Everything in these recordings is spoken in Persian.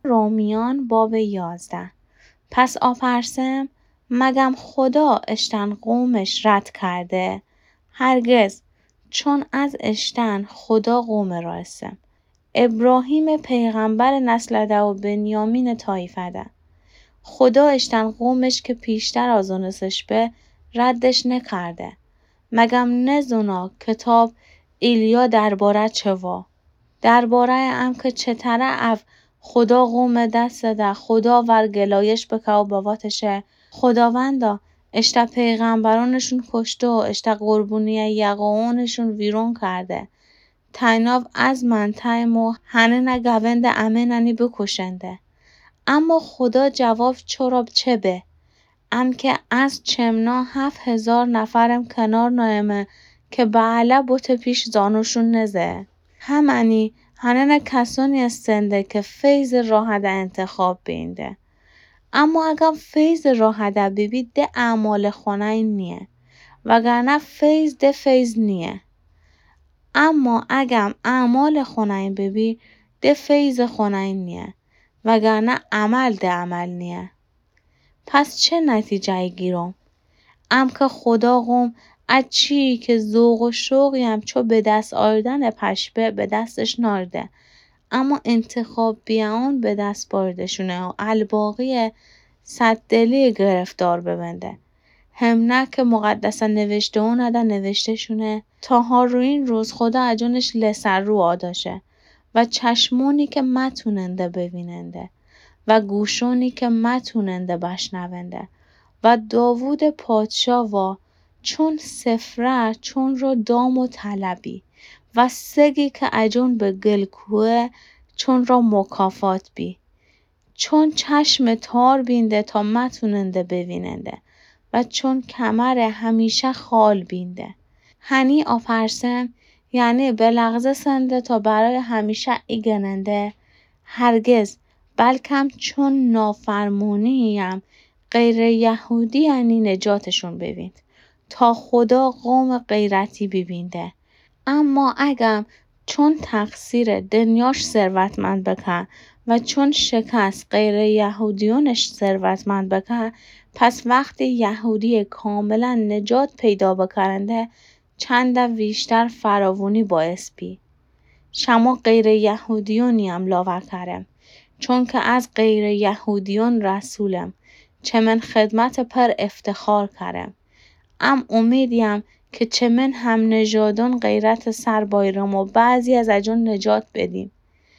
رومیان باب 11. پس آپرسم مگم خدا اشتن قومش رد کرده؟ هرگز، چون از اشتن خدا قوم را استم. ابراهیم پیغمبر نسل ده و بنیامین طایفه ده. خدا اشتن قومش که پیشتر آزونسش به ردش نکرده. مگم نزونا کتاب ایلیا درباره چه وا؟ درباره ام که چطره اف خدا قوم دست ده خدا ور گلایش بکه و بواتشه. خداوندا اشتا پیغمبرانشون کشته و اشتا قربونی یقاونشون ویرون کرده. تیناو از من تایمو هنه نگوند امننی بکشنده. اما خدا جواب چرا چه به؟ ام که از چمنا 7000 نفرم کنار نایمه که بعلا بوت پیش زانوشون نزه. همانی هنه کسانی استنده که فیض راهده انتخاب بینده. اما اگر فیض راهده ببید ده اعمال خونه نیه. وگرنه فیض ده فیض نیه. اما اگر اعمال خونه ببید ده فیض خونه نیه. وگرنه عمل ده عمل نیه. پس چه نتیجه گیرم؟ ام که خدا قوم از چی که ذوق و شوقی هم چو به دست آردن پشبه به دستش نارده. اما انتخاب بیان به دست باردشونه و الباقی صددلی گرفتار ببنده. هم نه که مقدسه نوشته و نده نوشته شونه تا ها رو این روز خدا اجونش لسر رو آداشه و چشمونی که متوننده ببیننده و گوشونی که متوننده بشنونده و داوود پادشاه و چون سفره چون رو دام و طلبی و سگی که اجون به گلکوه چون را مکافات بی چون چشم تار بینده تا متوننده ببیننده و چون کمر همیشه خال بینده. هنی آپرسم یعنی به لغزه سنده تا برای همیشه ایگننده. هرگز بلکم چون نافرمونیم غیر یهودی یعنی نجاتشون ببیند تا خدا قوم غیرتی ببینده. اما اگم چون تقصیر دنیاش ثروتمند بکن و چون شکست غیر یهودیونش ثروتمند بکن پس وقتی یهودی کاملا نجات پیدا بکرنده چند بیشتر فراوانی باعث بی. شما غیر یهودیونی هم لاور کرم چون که از غیر یهودیون رسولم چه من خدمت پر افتخار کرم. ام امیدیم که چه من هم نژادان غیرت سر بایرم و بعضی از اجون نجات بدیم.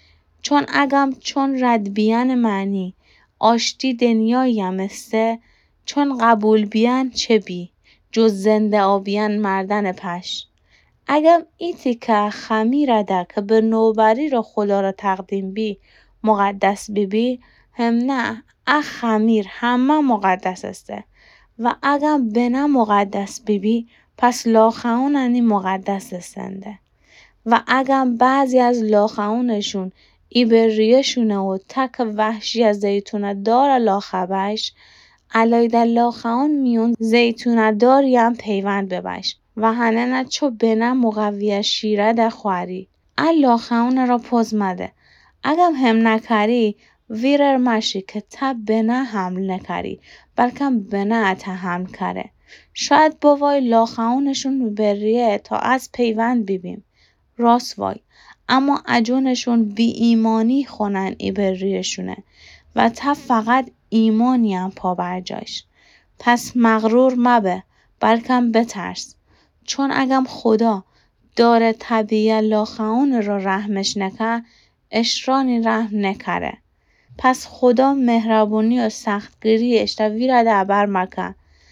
چون اگم چون رد بیان معنی آشتی دنیایی هم استه چون قبول بیان چه بی جز زنده آبیان مردن پش. اگم ایتی که خمیر ده که به نوبری را خدا را تقدیم بی مقدس بی هم نه خمیر همه مقدس استه و اگم بنا مقدس بی پس لاخونانی مقدس استنده و اگم بعضی از لاخونشون ایبریشونه و تک وحشی از زیتونه دار لاخبش علایده لاخون میون زیتونه داری هم پیوند ببش و هنه نه چو بنا مقویه شیره ده خواری لاخون را پزمده. اگم هم نکری ویرر مشی که تا بنا حمل نکری بلکم بنا اتا حمل کره. شاید باوای لاخونشون بریه تا از پیوند ببیم. راست وای. اما اجونشون بی ایمانی خونن ایبریشونه و تا فقط ایمانی هم پا برجاش. پس مغرور مبه بلکم بترس. چون اگم خدا داره طبیعه لاخون را رحمش نکه اشرانی رحم نکره. پس خدا مهربونی و سختگیری اشتوی را دعبر مکه.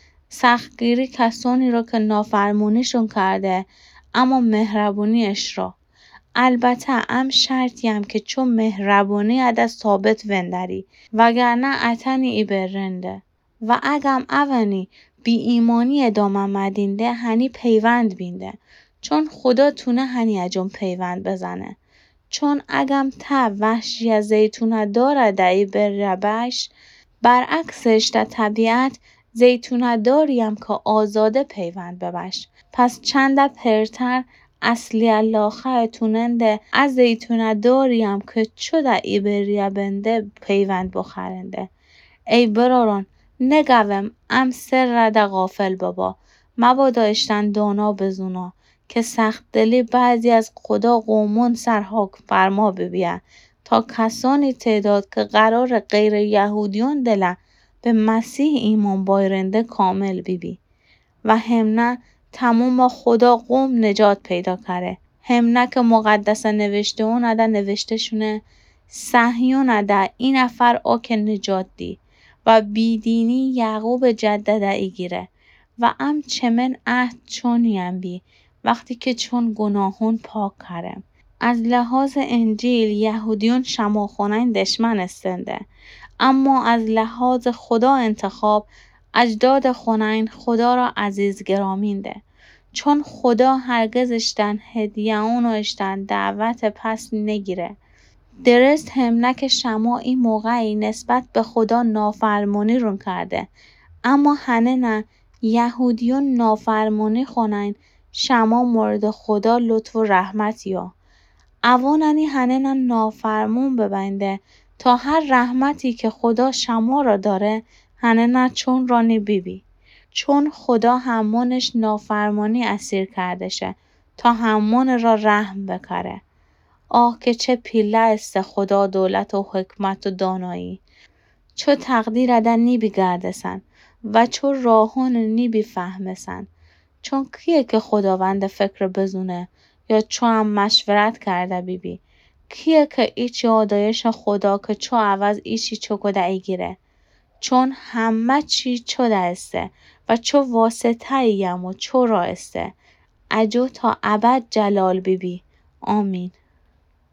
سختگیری کسانی را که نافرمونیشون کرده اما مهربونیش را. البته ام شرطی هم که چون مهربونی عده ثابت وندری وگرنه اتنی ای برنده و اگم اونی بی ایمانی ادامه مدینده هنی پیوند بینده چون خدا تونه هنی اجون پیوند بزنه. چون اگم تا وحشی از زیتونه داره دایی بربش برعکسش در طبیعت زیتونه داریم که آزاده پیوند ببش. پس چند پرتر اصلی علاخه توننده از ایتونه داریم که چو در ای بریه بنده پیوند بخرنده. ای براران نگوم ام سر ده غافل بابا، مبادا اشتن دانا بزونا، که سخت دلی بعضی از خدا قومون سر حکم فرما ببیه، تا کسانی تعداد که قرار غیر یهودیون دله به مسیح ایمان بایرنده کامل بیبی. و همنه تموم خدا قوم نجات پیدا کره. همنه که مقدس نوشته اونه نوشته شونه صهیون ده این نفر که نجات دی و بیدینی یعقوب جدد ایگیره و ام چمن عهد چونیم بی وقتی که چون گناهون پاک کرم. از لحاظ انجیل یهودیون شما خونین دشمن استنده، اما از لحاظ خدا انتخاب اجداد خونین خدا را عزیز گرامینده، چون خدا هرگز اشتن هدیه اونو اشتن دعوت پس نگیره. درست همنه که شما این موقعی نسبت به خدا نافرمانی رون کرده، اما هنه نه یهودیون نافرمانی خونین شما مورد خدا لطف و رحمت یا اواننی هنه نه نافرمون ببنده تا هر رحمتی که خدا شما را داره هنه نه چون رانی بیبی، چون خدا همونش نافرمانی اسیر کرده شه تا همون را رحم بکره. آه که چه پیله است خدا دولت و حکمت و دانایی، چو تقدیر اده نیبی گردسن و چو راهون نیبی فهمسن. چون کیه که خداوند فکر بزونه یا چو هم مشورت کرده بیبی، کیه که ایچی آدایش خدا که چو عوض ایچی چو کده ایگیره، چون همه چی چو ده استه و چو واسطه ایم و چو را استه اجو تا ابد جلال بیبی. آمین.